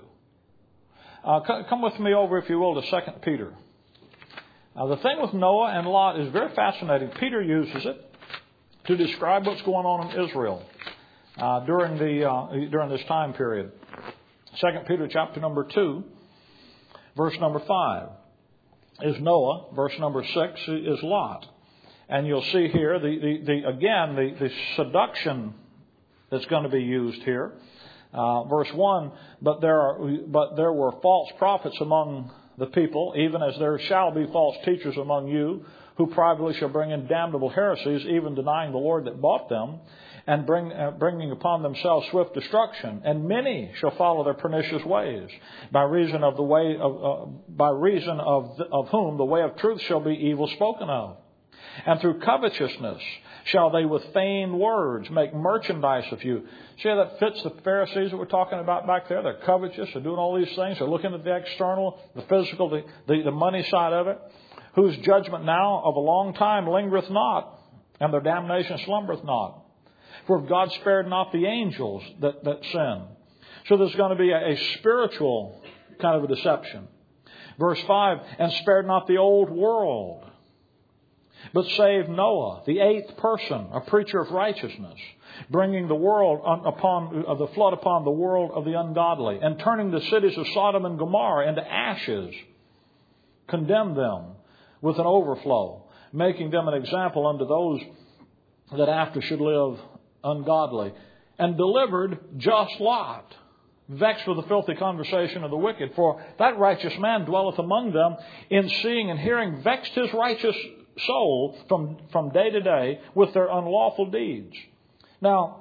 Uh, come with me over, if you will, to Second Peter. Now, the thing with Noah and Lot is very fascinating. Peter uses it to describe what's going on in Israel uh, during the uh, during this time period. Second Peter chapter number two. Verse number five is Noah. Verse number six is Lot. And you'll see here, the, the, the again, the, the seduction that's going to be used here. Uh, verse one, but there are, but there were false prophets among the people, even as there shall be false teachers among you, who privately shall bring in damnable heresies, even denying the Lord that bought them, and bring, uh, bringing upon themselves swift destruction. And many shall follow their pernicious ways, by reason of the way of, uh, by reason of the, of whom the way of truth shall be evil spoken of. And through covetousness shall they with feigned words make merchandise of you. See how that fits the Pharisees that we're talking about back there? They're covetous. They're doing all these things. They're looking at the external, the physical, the, the, the money side of it. Whose judgment now of a long time lingereth not, and their damnation slumbereth not. For God spared not the angels that, that sin. So there's going to be a, a spiritual kind of a deception. Verse five, and spared not the old world, but saved Noah, the eighth person, a preacher of righteousness, bringing the world upon uh, the flood upon the world of the ungodly, and turning the cities of Sodom and Gomorrah into ashes, condemned them with an overflow, making them an example unto those that after should live ungodly, and delivered just Lot, vexed with the filthy conversation of the wicked. For that righteous man dwelleth among them, in seeing and hearing vexed his righteous soul from, from day to day with their unlawful deeds. Now,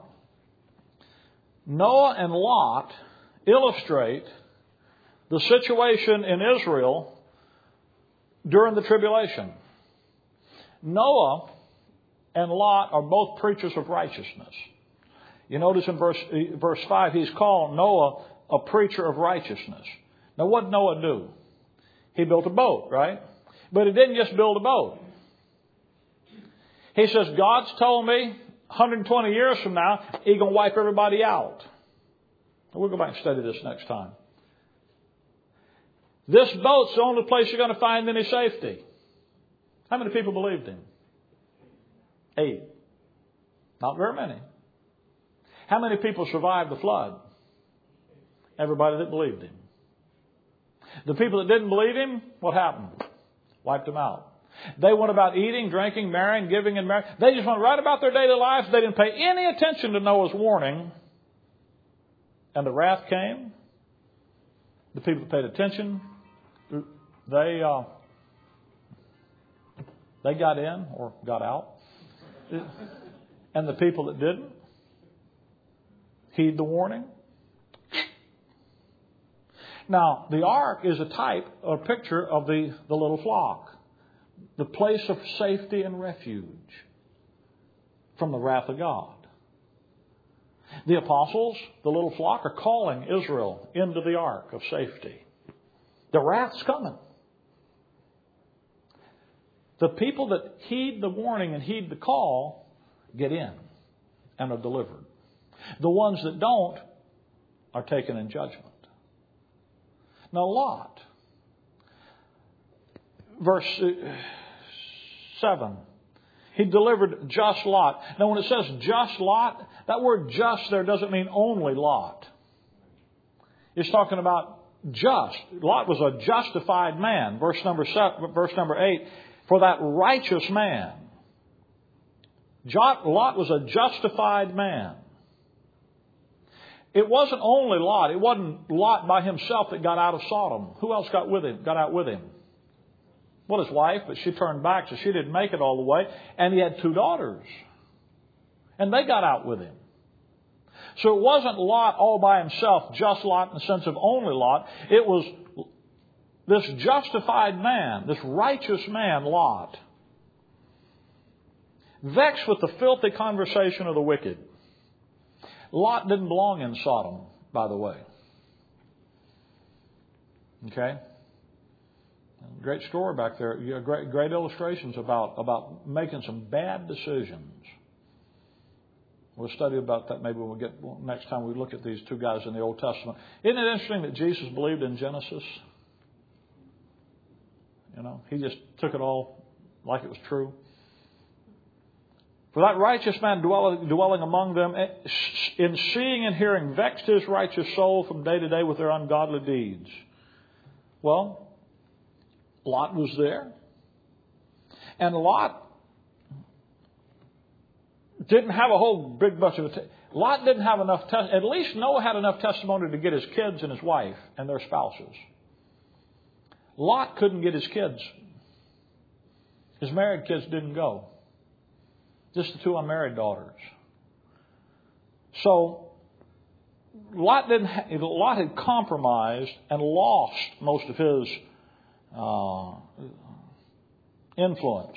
Noah and Lot illustrate the situation in Israel during the tribulation. Noah and Lot are both preachers of righteousness. You notice in verse, verse five, he's called Noah a preacher of righteousness. Now, what did Noah do? He built a boat, right? But he didn't just build a boat. He says, God's told me one hundred twenty years from now, He's going to wipe everybody out. We'll go back and study this next time. This boat's the only place you're going to find any safety. How many people believed him? Eight. Not very many. How many people survived the flood? Everybody that believed him. The people that didn't believe him, what happened? Wiped them out. They went about eating, drinking, marrying, giving, and marrying. They just went right about their daily lives. They didn't pay any attention to Noah's warning. And the wrath came. The people that paid attention, they uh, they got in or got out. And the people that didn't heed the warning. Now, the ark is a type or picture of the, the little flock. The place of safety and refuge from the wrath of God. The apostles, the little flock, are calling Israel into the ark of safety. The wrath's coming. The people that heed the warning and heed the call get in and are delivered. The ones that don't are taken in judgment. Now, Lot, verse seven, he delivered just Lot. Now, when it says just Lot, that word just there doesn't mean only Lot. It's talking about just. Lot was a justified man. Verse number seven, verse number eight, for that righteous man. Lot was a justified man. It wasn't only Lot. It wasn't Lot by himself that got out of Sodom. Who else got with him? Got out with him? Well, his wife, but she turned back, so she didn't make it all the way. And he had two daughters. And they got out with him. So it wasn't Lot all by himself, just Lot in the sense of only Lot. It was this justified man, this righteous man, Lot, vexed with the filthy conversation of the wicked. Lot didn't belong in Sodom, by the way. Okay? Great story back there. Great, great illustrations about, about making some bad decisions. We'll study about that maybe when we get next time we look at these two guys in the Old Testament. Isn't it interesting that Jesus believed in Genesis? You know, he just took it all like it was true. For that righteous man dwelling, dwelling among them, in seeing and hearing, vexed his righteous soul from day to day with their ungodly deeds. Well, Lot was there. And Lot didn't have a whole big bunch of... Lot didn't have enough... Te- at least Noah had enough testimony to get his kids and his wife and their spouses. Lot couldn't get his kids. His married kids didn't go. Just the two unmarried daughters. So, Lot didn't. Ha- Lot had compromised and lost most of his uh, influence.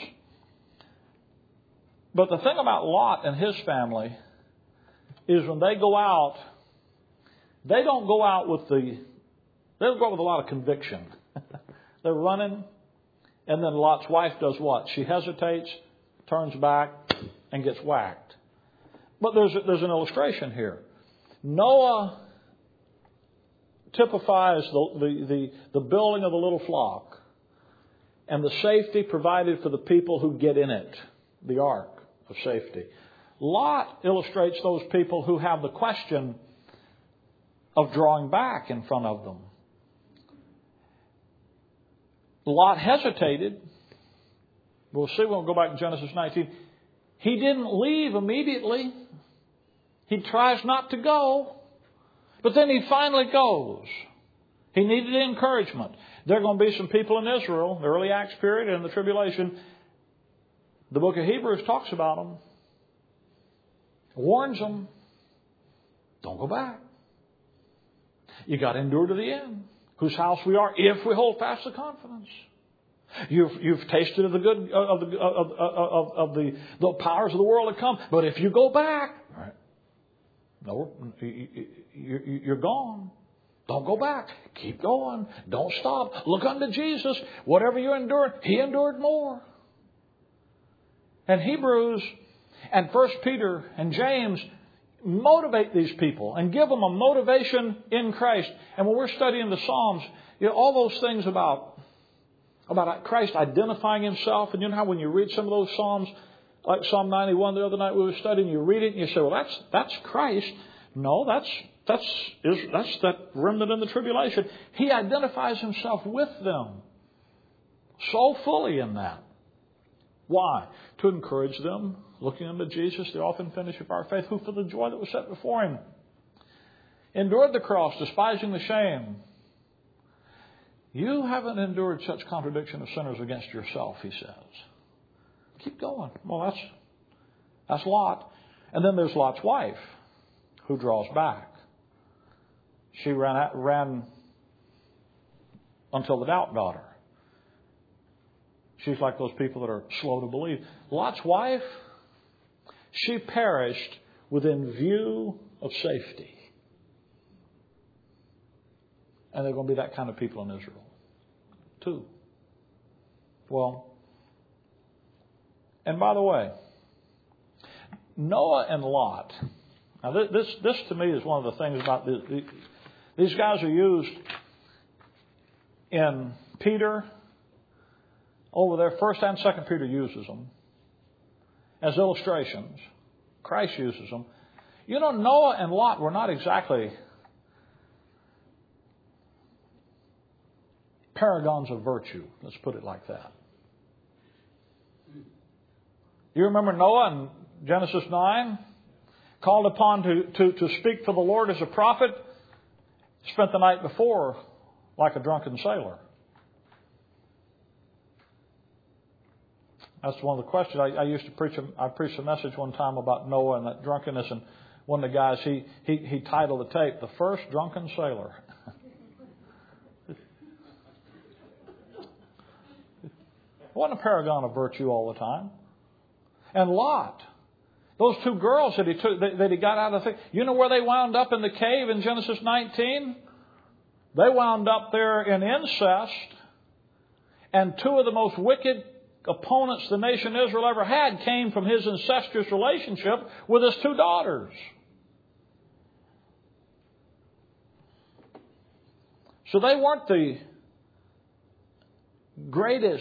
But the thing about Lot and his family is when they go out, they don't go out with the. They don't go out with a lot of conviction. They're running, and then Lot's wife does what? She hesitates, turns back, and gets whacked. But there's there's an illustration here. Noah typifies the, the, the, the building of the little flock and the safety provided for the people who get in it, the ark of safety. Lot illustrates those people who have the question of drawing back in front of them. Lot hesitated. We'll see when we go back to Genesis nineteen. He didn't leave immediately. He tries not to go. But then he finally goes. He needed encouragement. There are going to be some people in Israel, the early Acts period and the tribulation. The book of Hebrews talks about them. Warns them. Don't go back. You got to endure to the end. Whose house we are, if we hold fast the confidence. You've, you've tasted of the good of the of, of, of the, the powers of the world to come, but if you go back, right, no, you're gone. Don't go back. Keep going. Don't stop. Look unto Jesus. Whatever you endure, He endured more. And Hebrews and First Peter and James motivate these people and give them a motivation in Christ. And when we're studying the Psalms, you know, all those things about about Christ identifying Himself. And you know how when you read some of those Psalms, like Psalm ninety-one the other night we were studying, you read it and you say, well, that's that's Christ. No, that's that's is that's that remnant in the tribulation. He identifies Himself with them so fully in that. Why? To encourage them, looking unto Jesus, the author and finisher of our faith, who for the joy that was set before him endured the cross, despising the shame. You haven't endured such contradiction of sinners against yourself, he says. Keep going. Well, that's, that's Lot. And then there's Lot's wife, who draws back. She ran, ran until the doubt got her. She's like those people that are slow to believe. Lot's wife, she perished within view of safety. And there are going to be that kind of people in Israel, too. Well, and by the way, Noah and Lot. Now, this, this to me is one of the things about this. These guys are used in Peter. Over there, First and Second Peter uses them as illustrations. Christ uses them. You know, Noah and Lot were not exactly paragons of virtue. Let's put it like that. You remember Noah in Genesis nine? Called upon to, to, to speak for the Lord as a prophet. Spent the night before like a drunken sailor. That's one of the questions. I, I used to preach. A, I preached a message one time about Noah and that drunkenness, and one of the guys he he, he titled the tape "The First Drunken Sailor." Wasn't a paragon of virtue all the time. And Lot, those two girls that he took, that, that he got out of the thing. You know where they wound up in the cave in Genesis nineteen? They wound up there in incest, and two of the most wicked opponents the nation Israel ever had came from his incestuous relationship with his two daughters. So they weren't the greatest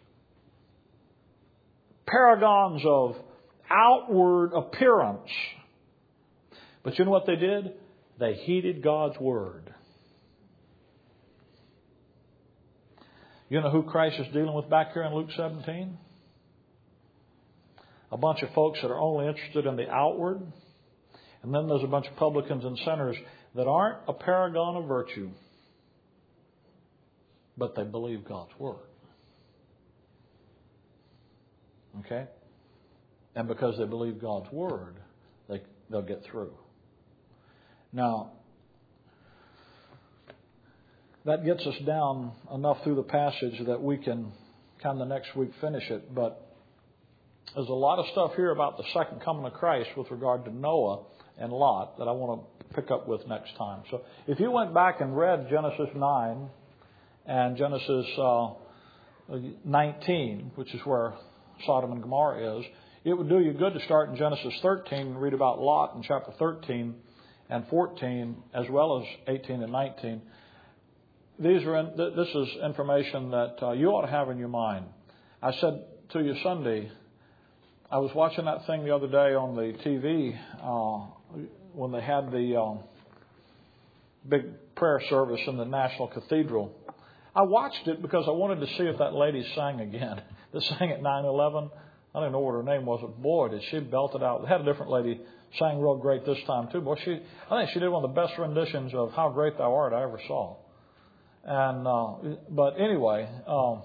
paragons of outward appearance. But you know what they did? They heeded God's word. You know who Christ is dealing with back here in Luke seventeen? A bunch of folks that are only interested in the outward. And then there's a bunch of publicans and sinners that aren't a paragon of virtue, but they believe God's word. Okay? And because they believe God's word, they, they'll get through. Now, that gets us down enough through the passage that we can kind of next week finish it. But there's a lot of stuff here about the second coming of Christ with regard to Noah and Lot that I want to pick up with next time. So if you went back and read Genesis nine and Genesis uh, nineteen, which is where Sodom and Gomorrah is, it would do you good to start in Genesis thirteen and read about Lot in chapter thirteen and fourteen, as well as eighteen and nineteen. These are in, this is information that uh, you ought to have in your mind. I said to you Sunday, I was watching that thing the other day on the T V uh, when they had the uh, big prayer service in the National Cathedral. I watched it because I wanted to see if that lady sang again. That sang at nine eleven. I don't know what her name was, but boy, did she belt it out. They had a different lady sang real great this time too. Boy, she I think she did one of the best renditions of "How Great Thou Art" I ever saw. And uh, but anyway, um,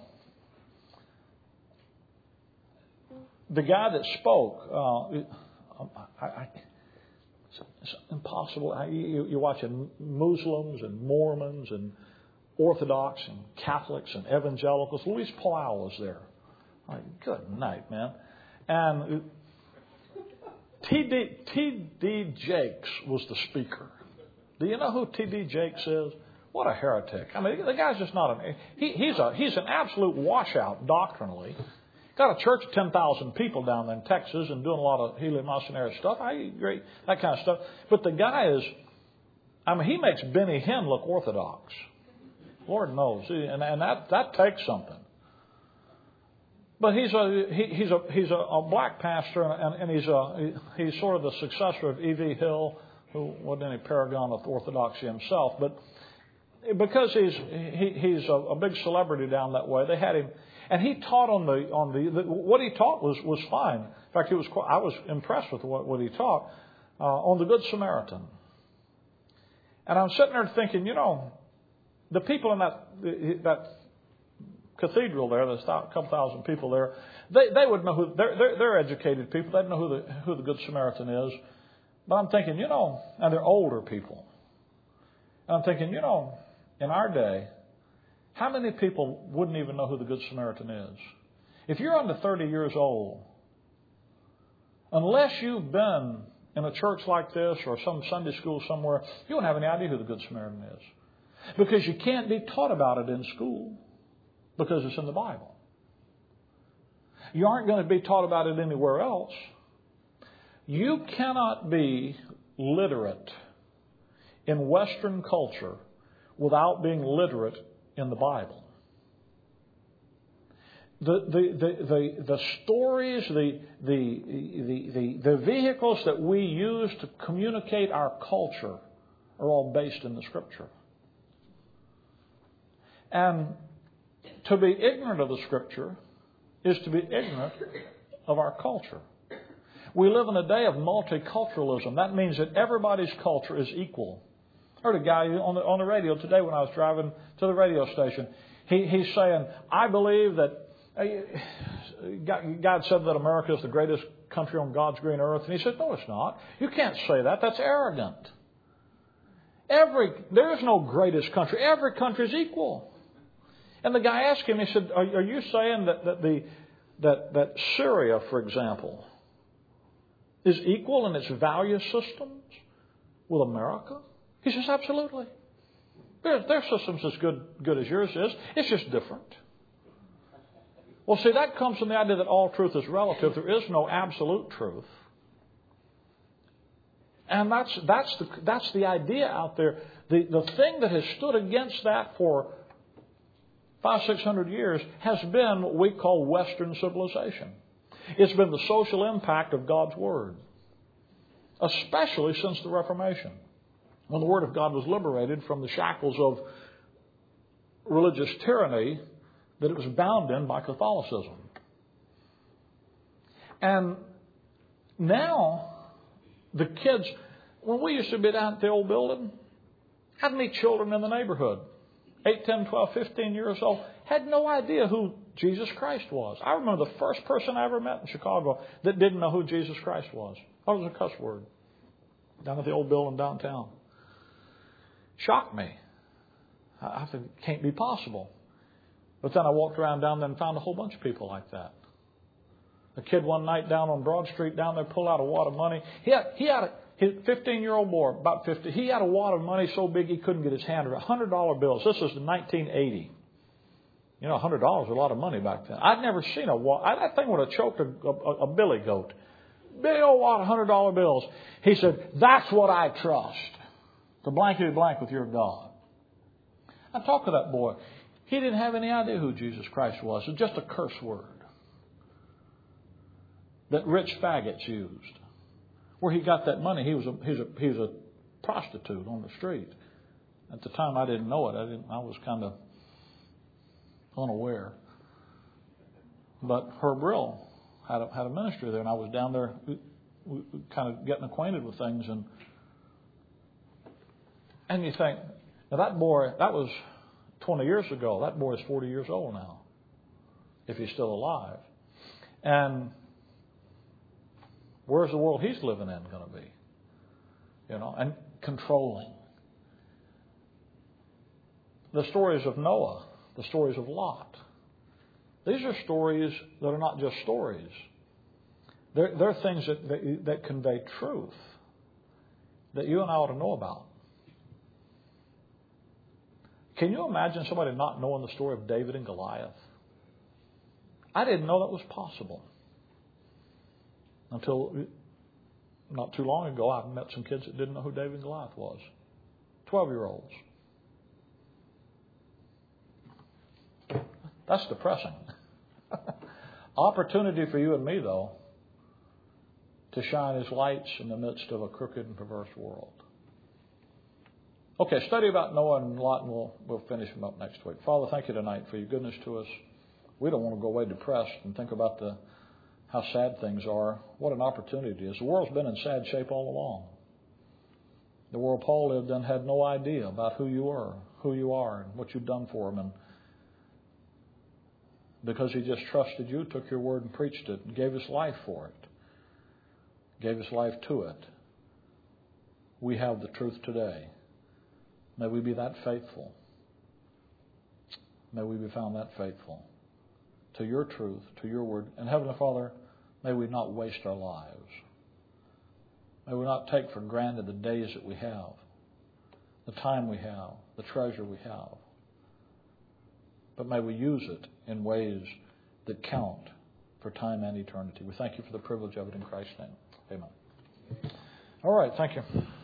the guy that spoke, uh, I, I, it's, it's impossible. I, you, you're watching Muslims and Mormons and Orthodox and Catholics and Evangelicals. Luis Palau was there. Like, good night, man. And T D Jakes was the speaker. Do you know who T D Jakes is? What a heretic. I mean, the guy's just not an... He, he's, a, he's an absolute washout doctrinally. Got a church of ten thousand people down there in Texas and doing a lot of Heliomasonary stuff. I agree, that kind of stuff. But the guy is... I mean, he makes Benny Hinn look orthodox. Lord knows. And, and that, that takes something. But he's a he, he's a he's a, a black pastor, and, and he's a he's sort of the successor of E V Hill, who wasn't any paragon of orthodoxy himself, but because he's he, he's a, a big celebrity down that way, they had him, And he taught on the on the, the what he taught was was fine. In fact, it was quite, I was impressed with what, what he taught uh, on the Good Samaritan. And I'm sitting there thinking, you know, the people in that that cathedral there, there's a couple thousand people there. They they would know who they're they're, they're educated people. They'd know who the who the Good Samaritan is. But I'm thinking, you know, and they're older people. And I'm thinking, you know, in our day, how many people wouldn't even know who the Good Samaritan is? If you're under thirty years old, unless you've been in a church like this or some Sunday school somewhere, you don't have any idea who the Good Samaritan is. Because you can't be taught about it in school because it's in the Bible. You aren't going to be taught about it anywhere else. You cannot be literate in Western culture without being literate in the Bible. The the the the, the stories, the, the the the the vehicles that we use to communicate our culture are all based in the Scripture. And to be ignorant of the Scripture is to be ignorant of our culture. We live in a day of multiculturalism. That means that everybody's culture is equal. I heard a guy on the, on the radio today when I was driving to the radio station. He, he's saying, I believe that uh, God said that America is the greatest country on God's green earth. And he said, no, it's not. You can't say that. That's arrogant. Every There is no greatest country. Every country is equal. And the guy asked him, he said, are, are you saying that, that, the, that, that Syria, for example, is equal in its value systems with America? He says, absolutely. Their, their system's as good, good as yours is. It's just different. Well, see, that comes from the idea that all truth is relative. There is no absolute truth. And that's, that's, the, that's the idea out there. The, the thing that has stood against that for five, six hundred years has been what we call Western civilization. It's been the social impact of God's Word, especially since the Reformation, when the Word of God was liberated from the shackles of religious tyranny that it was bound in by Catholicism. And now, the kids, when we used to be down at the old building, I'd meet children in the neighborhood, eight, ten, twelve, fifteen years old, had no idea who Jesus Christ was. I remember the first person I ever met in Chicago that didn't know who Jesus Christ was. That was a cuss word. Down at the old building downtown. Shocked me. I said, it can't be possible. But then I walked around down there and found a whole bunch of people like that. A kid one night down on Broad Street down there pulled out a wad of money. He had, he had a his fifteen-year-old boy, about fifty, he had a wad of money so big he couldn't get his hand around it. one hundred dollar bills. This was in nineteen eighty. You know, one hundred dollars was a lot of money back then. I'd never seen a wad. That thing would have choked a, a, a billy goat. Big old wad of one hundred dollar bills. He said, that's what I trust. To blankety blank with your God. I talked to that boy. He didn't have any idea who Jesus Christ was. It was just a curse word that rich faggots used. Where he got that money, he was a, he was a, he was a prostitute on the street. At the time, I didn't know it. I didn't. I was kind of unaware. But Herb Rill had a, had a ministry there, and I was down there we, we, kind of getting acquainted with things. And and you think, now that boy, that was twenty years ago. That boy is forty years old now, if he's still alive. And where's the world he's living in going to be? You know, and controlling. The stories of Noah, the stories of Lot. These are stories that are not just stories. They're, they're things that, that, that convey truth that you and I ought to know about. Can you imagine somebody not knowing the story of David and Goliath? I didn't know that was possible. Until not too long ago, I met some kids that didn't know who David and Goliath was. Twelve-year-olds. That's depressing. Opportunity for you and me, though, to shine as lights in the midst of a crooked and perverse world. Okay, study about Noah and Lot, and we'll, we'll finish them up next week. Father, thank you tonight for your goodness to us. We don't want to go away depressed and think about the how sad things are. What an opportunity it is. The world's been in sad shape all along. The world Paul lived in had no idea about who you were, who you are, and what you've done for him. And because he just trusted you, took your word and preached it, and gave his life for it, gave his life to it, we have the truth today. May we be that faithful. May we be found that faithful to your truth, to your word. And Heavenly Father, may we not waste our lives. May we not take for granted the days that we have, the time we have, the treasure we have. But may we use it in ways that count for time and eternity. We thank you for the privilege of it in Christ's name. Amen. All right, thank you.